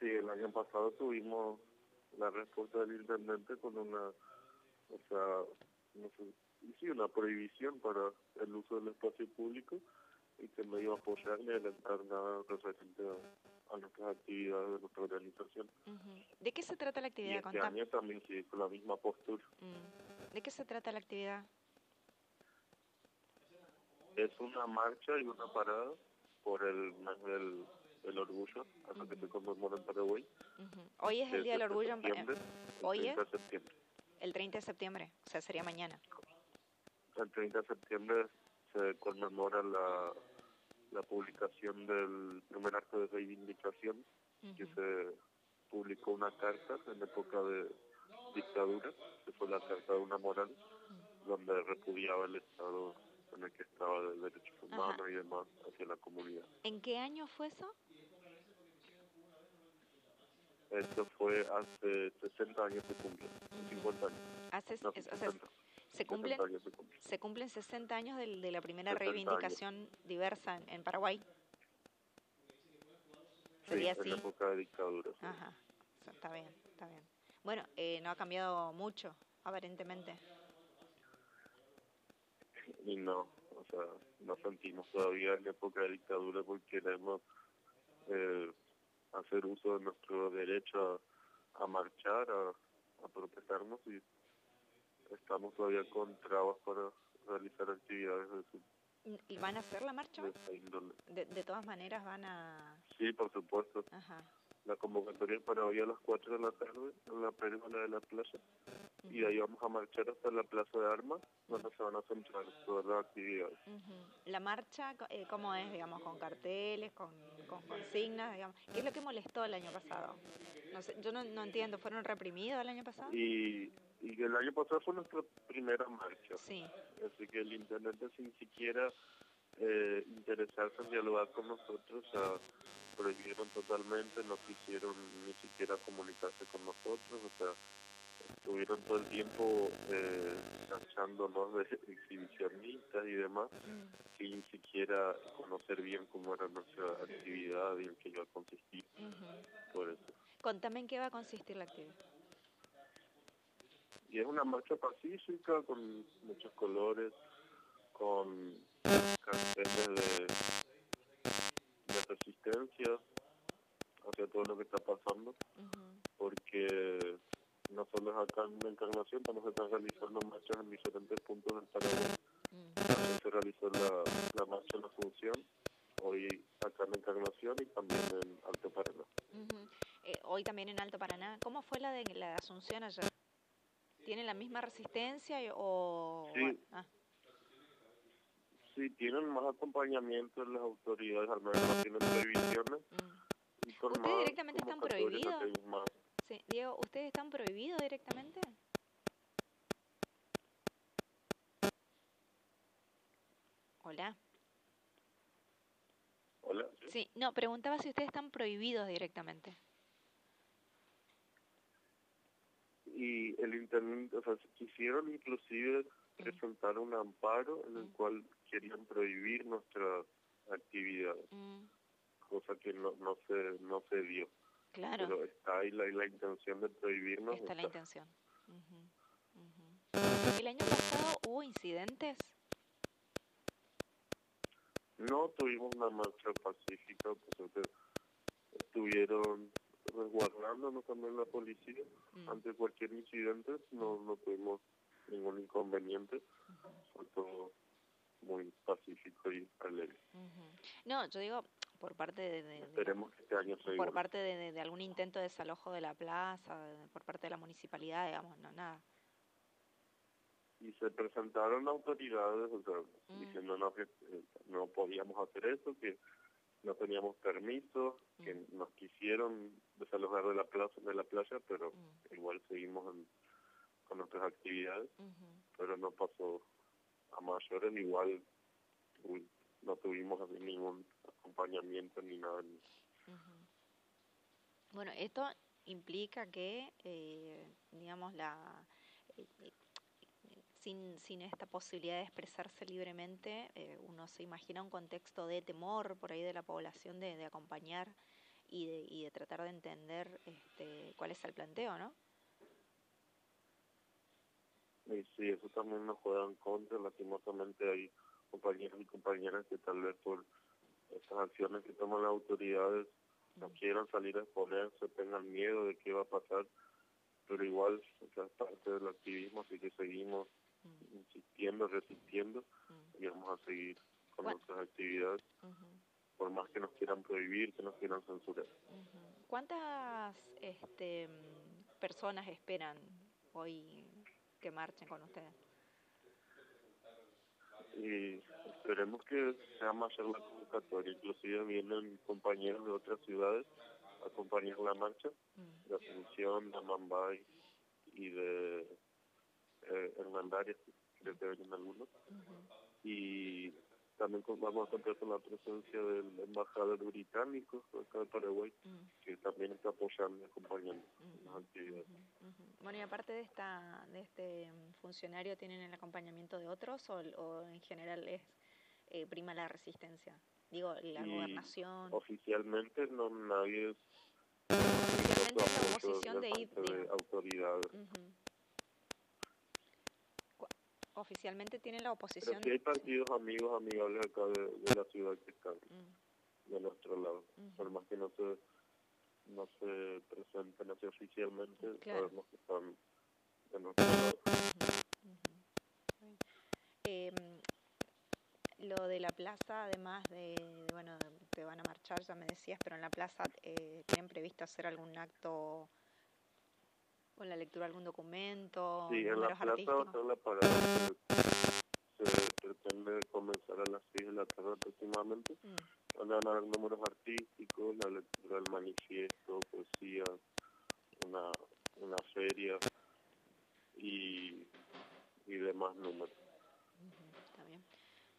Sí, el año pasado tuvimos la respuesta del intendente con una, o sea, no sé, sí, una prohibición para el uso del espacio público y que no iba a apoyar ni alentar nada referente a nuestras actividades de nuestra organización. ¿De qué se trata la Y actividad? este Contá. año también sí, con la misma postura. ¿De qué se trata la actividad? Es una marcha y una parada por el mes del orgullo, hasta que se conmemora en Paraguay. Hoy es el Día del Orgullo. Septiembre, el Hoy es 30 de septiembre. el 30 de septiembre, o sea, sería mañana. El 30 de septiembre se conmemora la publicación del primer acto de reivindicación, que se publicó una carta en época de dictadura, que fue la Carta de una Moral, donde repudiaba el Estado en el que estaba de derechos humanos y demás hacia la comunidad. ¿En qué año fue eso? Esto fue hace 60 años se cumple, 50 años. Se cumplen 60 años de la primera reivindicación diversa en Paraguay. ¿Sería así? En época de dictadura. Sí. Ajá, está bien, está bien. Bueno, no ha cambiado mucho, aparentemente. Y no, o sea, nos sentimos todavía en época de dictadura porque queremos hacer uso de nuestro derecho a marchar, a protestarnos, y estamos todavía con trabas para realizar actividades de su... ¿Y van a hacer la marcha? De todas maneras van a... Sí, por supuesto. Ajá. La convocatoria es para hoy a las 4 de la tarde en la pérgola de la playa. Y de ahí vamos a marchar hasta la Plaza de Armas, donde se van a centrar todas las actividades. La marcha, ¿cómo es, digamos, con carteles, con consignas, digamos? ¿Qué es lo que molestó el año pasado? No sé, yo no entiendo, ¿fueron reprimidos el año pasado? Y el año pasado fue nuestra primera marcha. Sí. Así que el intendente, sin siquiera interesarse en dialogar con nosotros, prohibieron totalmente, no quisieron ni siquiera comunicarse con nosotros, o sea, estuvieron todo el tiempo tachándonos de exhibicionistas y demás, sin siquiera conocer bien cómo era nuestra actividad y en qué iba a consistir. Por eso. Contame en qué va a consistir la actividad. Y es una marcha pacífica, con muchos colores, con carteles de resistencia hacia todo lo que está pasando, porque no solo es acá en la Encarnación, también se están realizando marchas en diferentes puntos del Paraguay. También se realizó la marcha en la Asunción, hoy acá en la Encarnación y también en Alto Paraná. Hoy también en Alto Paraná. ¿Cómo fue la de la Asunción ayer? ¿Tienen la misma resistencia o...? Sí. Sí, tienen más acompañamiento en las autoridades, al menos no tienen prohibiciones. ¿Ustedes directamente están prohibidos? Sí. Diego, ¿ustedes están prohibidos directamente? Hola. Hola. Sí, no, preguntaba si ustedes están prohibidos directamente. Y el intendente, o sea, quisieron inclusive presentar un amparo en el cual querían prohibir nuestra actividad, cosa que no se dio. Claro. Pero está ahí la intención de prohibirnos. Está la intención. ¿El año pasado hubo incidentes? No tuvimos una marcha pacífica, porque estuvieron resguardándonos también la policía ante cualquier incidente. No tuvimos ningún inconveniente, fue todo muy pacífico y alegre. No, yo digo por parte de esperemos que este año sea por igual. parte de algún intento de desalojo de la plaza, por parte de la municipalidad, digamos, no, nada. Y se presentaron autoridades, o sea, diciéndonos que no podíamos hacer eso, que no teníamos permiso, que nos quisieron desalojar de la playa, pero igual seguimos con nuestras actividades, pero no pasó a mayores, igual no tuvimos así ningún acompañamiento ni nada. Bueno, esto implica que, digamos, sin esta posibilidad de expresarse libremente, uno se imagina un contexto de temor por ahí de la población de acompañar y de tratar de entender cuál es el planteo, ¿no? Y sí, eso también nos juega en contra. Lastimosamente hay compañeros y compañeras que tal vez por estas acciones que toman las autoridades no quieran salir a exponerse, tengan miedo de qué va a pasar, pero igual, o sea, es parte del activismo, así que seguimos insistiendo, resistiendo, y vamos a seguir con nuestras actividades, por más que nos quieran prohibir, que nos quieran censurar. ¿Cuántas personas esperan hoy que marchen con ustedes? Y esperemos que sea mayor la convocatoria, inclusive vienen compañeros de otras ciudades a acompañar la marcha, de Asunción, de Amambay y de Hernandarias, creo que vienen algunos, y también vamos a contar con la presencia del embajador británico acá de Paraguay, que también está apoyando y acompañando las actividades. Bueno, y aparte de este funcionario, ¿tienen el acompañamiento de otros o en general es prima la resistencia? Digo, la gobernación. Oficialmente no nadie Oficialmente es la oposición de autoridades. Oficialmente tienen la oposición. Pero sí hay partidos amigos, amigables acá de la ciudad que están de nuestro lado. Por más que no se presenten así oficialmente, sabemos que están de nuestro lado. Lo de la plaza, además bueno, te van a marchar, ya me decías, pero en la plaza ¿tienen previsto hacer algún acto con la lectura de algún documento? Sí, en la plaza va a estar la parada. Se pretende comenzar a las 6 de la tarde aproximadamente. Van a haber números artísticos, la lectura del manifiesto, poesía, una feria y demás números. Está bien.